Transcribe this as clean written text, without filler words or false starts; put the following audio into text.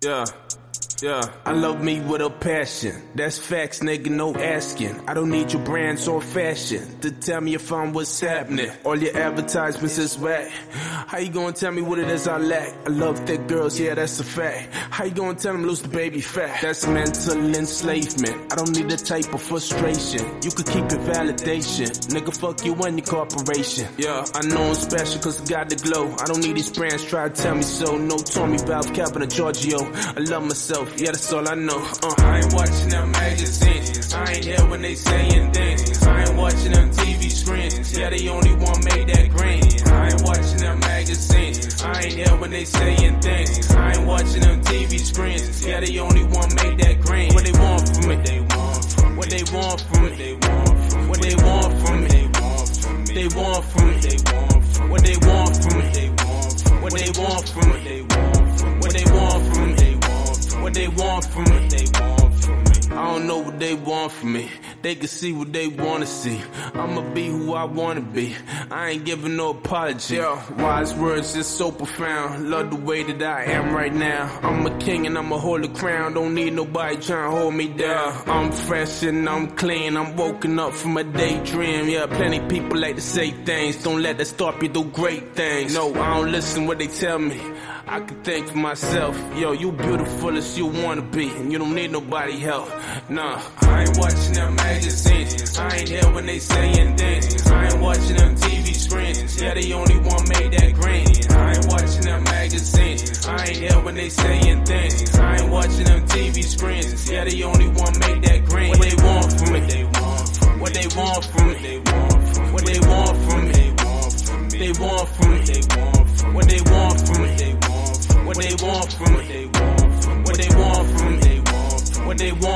Yeah. Yeah, I love me with a passion. That's facts, nigga, no asking. I don't need your brands or fashion to tell me if I'm what's happening. All your advertisements is whack. How you gonna tell me what it is I lack? I love thick girls, yeah, that's a fact. How you gonna tell them lose the baby fat? That's mental enslavement. I don't need that type of frustration. You could keep it validation. Nigga, fuck you and your corporation. Yeah, I know I'm special cause I got the glow. I don't need these brands, try to tell me so. No Tommy, Valve, Calvin, or Giorgio. I love myself. Yeah, that's all I know. I ain't watching them magazines. I ain't here when they saying things. I ain't watching them TV screens. Yeah, they only one made that green. I ain't watching them magazines. I ain't here when they saying things. I ain't watching them TV screens. Yeah, they only one made that green. What they want from me? What they want from me? What they want from me? They want from me. What they want from me? What they want from me? What they want from me? What they want from me, I don't know what they want from me. They can see what they wanna see. I'ma be who I wanna be. I ain't giving no apology. Yo, wise words is so profound. Love the way that I am right now. I'm a king and I'ma hold the crown. Don't need nobody trying to hold me down. I'm fresh and I'm clean. I'm woken up from a daydream. Yeah, plenty people like to say things. Don't let that stop you do great things. No, I don't listen what they tell me. I can think for myself. Yo, you beautiful as you wanna be, and you don't need nobody help. Nah, I ain't watching them magazines. I ain't here when they saying things. I ain't watching them TV screens. Yeah, they only one made that green. I ain't watching them magazines. I ain't here when they saying things. I ain't watching them TV screens. Yeah, they only one made that green. What they want from me? What they want from me? What they want from me? They want from me. What they want from me? What they want from me? What they want from me? What they want